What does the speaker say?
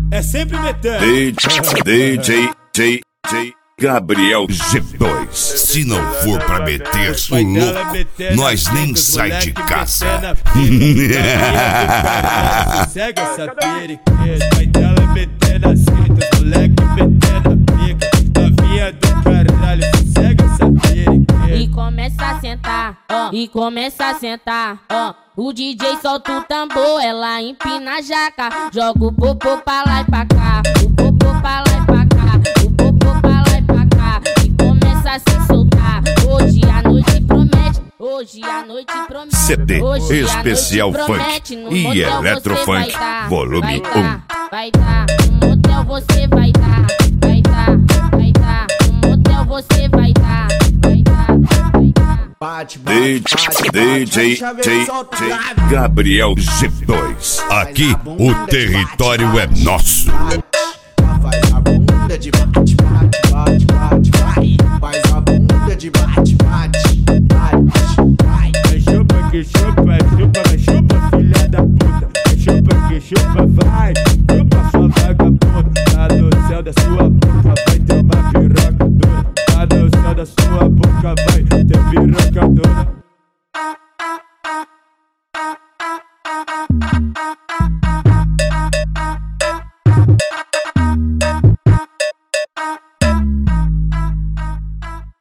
é sempre metendo. DJ Gabriel G2. Se não for pra meter o louco, nós nem sai de casa. Segue essa periqueta, vai dela metendo as fitas, moleque metendo a pica. Novinha do caralho, segue essa periqueta. E começa a sentar, ó, e começa a sentar, ó. O DJ solta o tambor, ela empina a jaca. Joga o popô pra lá e pra cá, o popô pra lá e pra cá, o popô pra lá e pra cá. E começa a se soltar, hoje a noite promete. Hoje a noite promete. CD Hoje Especial noite Funk promete. No e motel Eletrofunk, você vai dar, volume vai 1. dar, vai dar, no motel você vai dar, vai dar, vai dar, no motel você vai dar, vai dar, vai dar. DJ Gabriel G2. Aqui o território é nosso. Faz a bunda de bate, bate, bate, bate, vai. Faz a bunda de bate, bate, bate, vai. Chupa que chupa, chupa, chupa, filha da puta. Chupa que chupa, vai. Chupa sua vagabunda, tá no céu da sua boca.